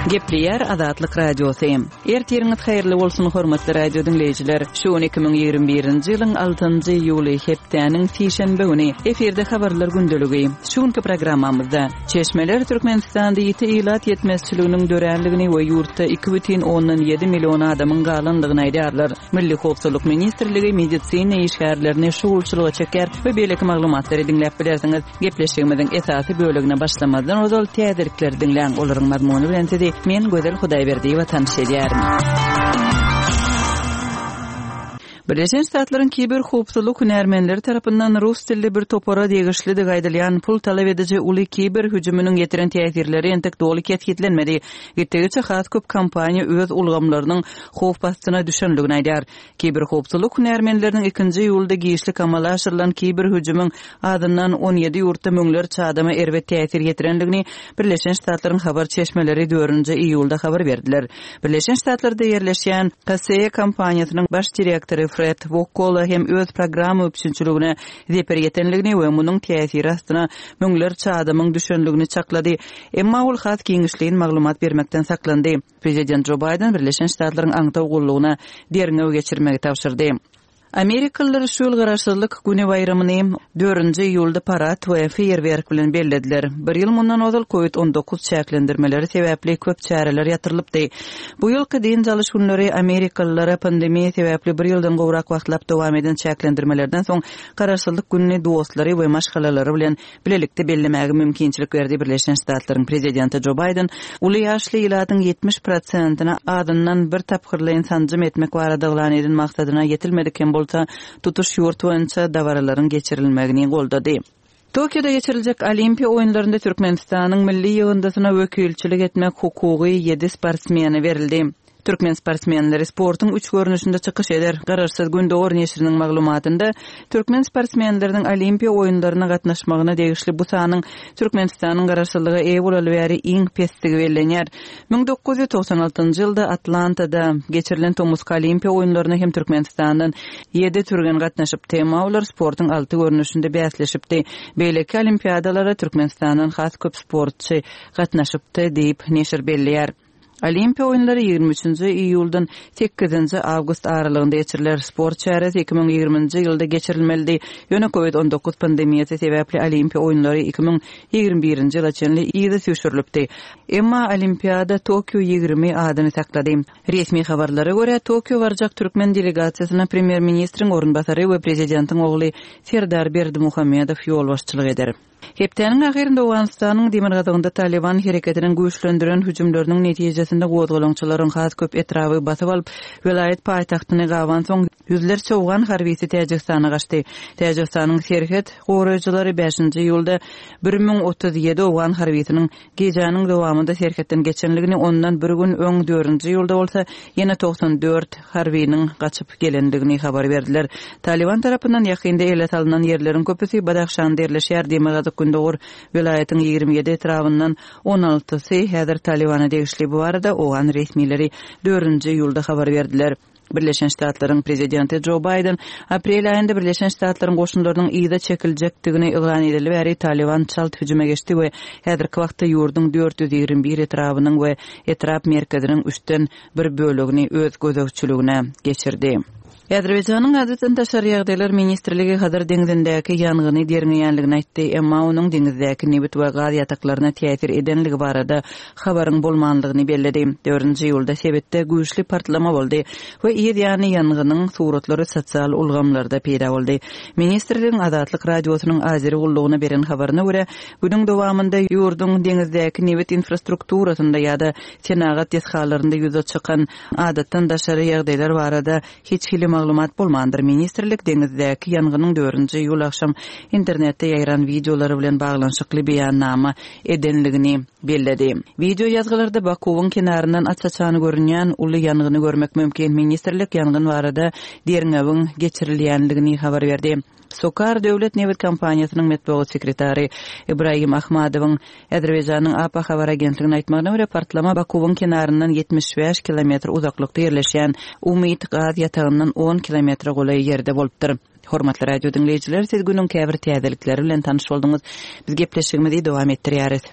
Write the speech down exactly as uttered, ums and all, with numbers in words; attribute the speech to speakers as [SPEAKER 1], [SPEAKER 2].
[SPEAKER 1] Gepleyer Azatlyk Radiosu. Ertiýeriňiz haýyrly bolsun hormatly radio dinleýijiler. Şu iki bin ýigirme birinji ýylyň altynjy ýuly hepdeniň sişenbe güni eferde habarlar gündeligi. Şuňky programmamyzda Çeşmeler Türkmenistanda ýeti ilat ýetmezçiliginiň dörenligini we ýurtda iki бүтүн ondan ýedi million adamyň galandygyny aýdarlar. Milli howpsuzlyk ministrligi medisina işgärlerini şuwulçylyga çeker we beýleki maglumatlary dinläp bilersiňiz. Gepleşigimiziň esasy bölegine başlamadan ozal täzirlikleri dinleň olaryň mazmuny bilen tedi men Gözel Hudaýberdiýewa tanış edýärim. Birleşen Ştatlaryň kiber howpsuzlyk hünärmenleri tarapyndan rus dilli bir topara degişli gaýdylýan pul talap edici uly kiber hüjümüniň getiren täsirleri entek doly ketgitlenmedi. Gittegiçe hat köp kompaniýa öz ulgamlarynyň howp bastyna düşenligini aýdýar. Kiber howpsuzlyk hünärmenleriniň ikinji ýylda giýişli kamala aşyrylan kiber hüjümüň adyndan on ýedi ýurtda möňler çadama erbet täsir getirenligini Birleşen Ştatlaryň habar çeşmeleri dördünji iýulda habar berdiler. Birleşen Ştatlarda ýerleşýän K S E kompaniýasynyň baş direktori Fred Vokola hem öz programma üçinçiligine zeper yetenligini we munyň täsiri astyna möňler çadamyň düşenligini çaklady. Emma ol hat kiňişliň maglumat bermekden saklandy. Prezident Joe Biden Birleşen Ştatlaryň aňtaw gullugyna derňew geçirmegi tapşyrdy. Amerikalılar şu yıl garaşsızlık günü bayramını dördünji ýylda parat we feýerwerk bilen bellediler. Bir ýyl mundan ozal covid on dokuz çäklendirmeleri sebäpli köp çäreler ýatyrylypdy. Bu ýylky din çalyş günleri Amerikalılara pandemiýa sebäpli bir ýyldan gowrak wagtlap dowam eden çäklendirmelerden soň garaşsızlyk gününi dostlary we maşgalalary bilen bilelikde bellemäge mümkinçilik berdi. Birleşen Ştatlaryň prezidenti Joe Biden uly ýaşly ýylatyň ýetmiş prosentina adyndan bir tapgyrly sanjym etmek barada glan eden maksadyna ýetilmediken bolsa tutuş ýurt boýunça dawaralaryň geçirilmegini goldady. Tokyoda geçiriljek Olimpiýa oýunlarynda Türkmenistanyň milli ýygyndasyna wekilçilik etmek hukugy ýedi sportsmeni berildi. Türkmen sportsmenleri sportun üç görünüşünde çıkış eder. Gararsız günde Or neşriniň maglumatynda Türkmen sportsmenleriniň Olimpiýa oýunlaryna gatnaşmagyna degişli bu sanyň Türkmenistanyň gararsızlyga eýe bolaly bäri iň pestigi bellenýär. ming dokuz ýüz toksan altynjy ýylda Atlantada geçirilen Tomusk Olimpiýa oýunlaryna hem Türkmenistandan ýedi türgen gatnaşyp temawlar sportun alty görünüşünde bäsleşipdi. Beýleki olimpiadalara Türkmenistanyň has köp sportçy gatnaşypdy diýip neşir belleýär. Olimpiýa oýunlary ýigirme üçinji iýuldan sekizinji awgust aralygynda geçiriler. Sport çäresi iki bin ýigirmenji ýylda geçirilmeli. Ýöne covid on dokuz pandemiýasy sebäpli Olimpiýa oýunlary iki bin ýigirme birinji ýyla çenli ýygy süýşürilipdi. Emma Olimpiýada Tokyo ýigirme adyny saklady. Resmi habarlara görä Tokyo barjak türkmen delegasiýasyna premier ministriň orunbasary we prezidentiň ogly Serdar Berdimuhammedow ýol başçylyk eder. Hepdeniň ahyrynda Awganistanyň Demirgazagynda Taliban hereketiniň güýçlendiren hüjümleriniň netijesinde gowdalaňçylaryň has köp etrawy basyp alyp vilayet paýtagtyny gawan soň yüzlerçe Awgan harbisi Täjikistana gaçdy. Täjikistanyň Serhet goraýjylary beşinji ýylda bir ming otuz ýedi Awgan harbisiniň gejanyň dowamında Serhetden geçenligini ondan bir gün öň dördünji ýylda bolsa ýene toksan dört harbiniň gaçyp gelendigini habar berdiler. Taliban tarapyndan ýakynda ele salynan ýerleriň köpüsi Badakhşanda ýerleşýär. Demirgazak Gündor vilayetin ýigirme ýedi etrabyndan on altysy häzir Talibana degişli bu arada Awgan resmileri dördünji ýylda habar berdiler. Birleşen Ştatlaryň prezidenti Joe Biden aprel aýynda Birleşen Ştatlaryň goşunlarynyň ýyda çekiljekdigini elan edildi we Taliban çalt hüjüme geçdi we häzirki wagtda ýurdun dört ýüz ýigirme bir etrabynyň we etrap merkeziniň üçten bir bölegini öz gözegçiligine geçirdi. Azerbaýjanyň Adaty Taşary ýagdaýlar ministrligi hazır deňizindäki ýangyny derňeýänligini aýtdy. Emma onuň deňizdäki nebit we gaz ýataklaryna täsir edenligi barada habaryň bolmandygyny belledi. dördünji ýylda sebetde güýçli partlama boldy we ýa-ni ýanganyň suratlary sosial ulgamlarda peýda boldy. Ministrligiň Azatlyk radiosynyň azeri gullugyna beren habaryna görä, günüň dowamında ýurdun deňizdäki nebit infrastrukturasynda ýa-da senagat ýetgalarynda ýüze çykan adatdan daşary ýagdaýlar barada hiç hilem maglumat bolmandyr. Ministrlik deňizdäki ýanganyň dördünji ýyl akşam internetde ýaýran videolary bilen baglanşykly beýannama edenligini belledi. Video ýazgylarda Bakuwyň kenaryndan açaçany görünýän uly ýangany görmek mümkin. Ministrlik ýangyn barada derňewiň geçirilýänligini habar berdi. Sokar Döwlet Nebit kompaniýasynyň metbuat sekretary Ibrahim Ahmadowyň Azerbaýjanyň A P A habar agentligine aýtmagyna görä partlama Bakuwyň kenaryndan yetmiş beş kilometr uzaklykda ýerleşýän Umyt gaz ýatagyndan on kilometr golay ýerde bolupdyr. Hormatly radio dinleýijiler, siz günüň käbir täzelikleri bilen tanyş bolduňyz. Biz gepleşigimizi dowam etdirýäris.